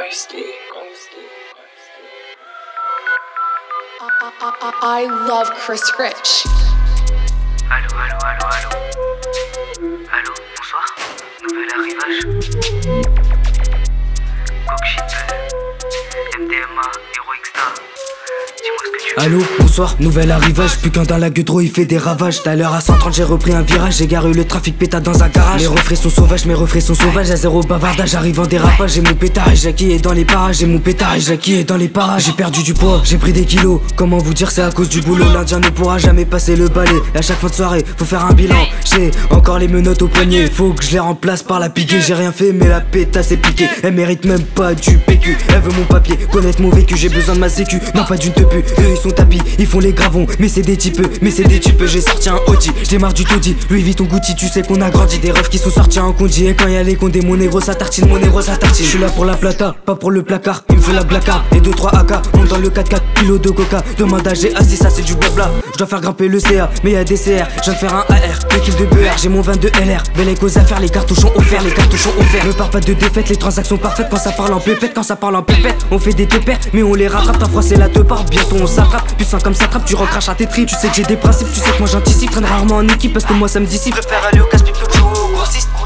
I love Chris Rich. Allô, allô, allô, allô. Allô, bonsoir. Nouvel arrivage. Cockshit, MDMA, Heroic Star. Dis-moi ce que tu veux. Allô, bonsoir, nouvel arrivage. Plus qu'un dans la gueudreau, il fait des ravages. Tout à l'heure à 130, j'ai repris un virage. J'ai garé le trafic pétard dans un garage. Mes refrains sont sauvages, à zéro bavardage. J'arrive en dérapage, j'ai mon pétard et Jackie est dans les parages. J'ai mon pétard et Jackie est dans les parages. J'ai perdu du poids, j'ai pris des kilos. Comment vous dire, c'est à cause du boulot. L'Indien ne pourra jamais passer le balai. Et à chaque fin de soirée, faut faire un bilan. J'ai encore les menottes au poignet. Faut que je les remplace par la piquée. J'ai rien fait, mais la pétasse est piquée. Elle mérite même pas du PQ. Elle veut mon papier, connaître mon vécu. J'ai besoin de ma sécu, non pas d'une tepu. Eux ils sont tapis, ils font les gravons. Mais c'est des types, j'ai sorti un Audi. J'ai marre du taudis, Louis Vuitton Gucci. Tu sais qu'on a grandi, des refs qui sont sortis en condi. Et quand y'a les condés, mon négro ça tartine, Je suis là pour la plata, pas pour le placard. Il me faut la blacard et 2-3 AK. Monte dans le 4x4, pilote de coca. Demande à GA si ça c'est du blabla. Je dois faire grimper le CA, mais y'a des CR. Je viens de faire un AR, 2 kills de BR. J'ai mon 22 LR, belle cause à faire, les cartouchons offerts, Me parle pas de défaite, les transactions parfaites. Quand ça parle en pépette, on fait des tépères, mais on les rattrape. Parfois c'est la te part, bientôt on s'attrape. Puissant comme ça trappe, tu recraches à tes tripes. Tu sais que j'ai des principes, tu sais que moi j'anticipe. Traîne rarement en équipe parce que moi ça me dissipe. Je préfère aller au casse-pipe que jouer au grossiste.